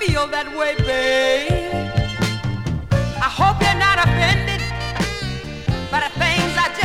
feel that way, babe. I hope you're not offended by the things I just